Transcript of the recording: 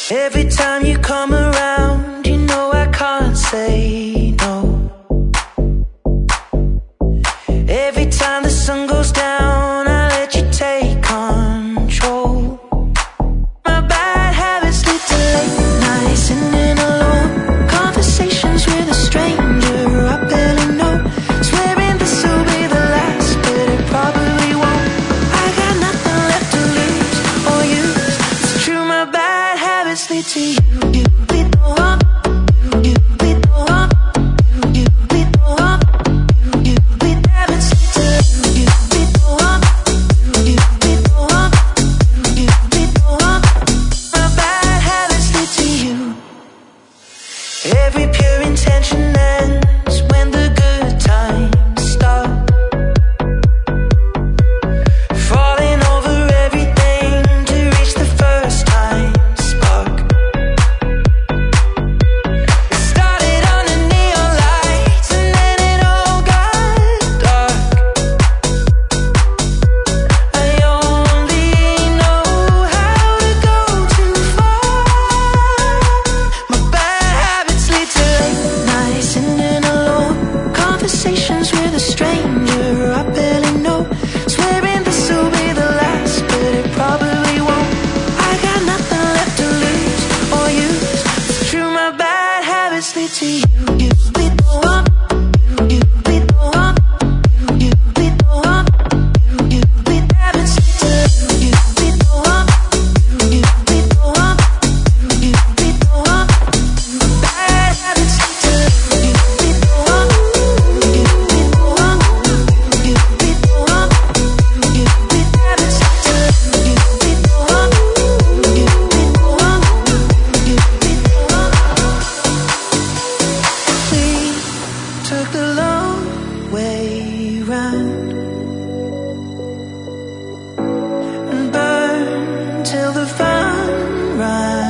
Every time you come around, you know I can't say no. Every time the sun goes down, I let you take control. My bad habits lead to late nights, sitting alone, conversations with a stranger I barely know, swearing this will be the last, but it probably won't. I got nothing left to lose or use. It's true, my bad habits lead to you. Every pure intention ends when the good times start. Falling over everything to reach the first time spark. It started under neon lights and then it all got dark. I only know how to go too far. My bad habits lead to late nights, sitting alone, conversations with a stranger I barely know, swearing this will be the last, but it probably won't. I got nothing left to lose or use. It's true, my bad habits lead to you. Took the long way round and burned till the fun ran.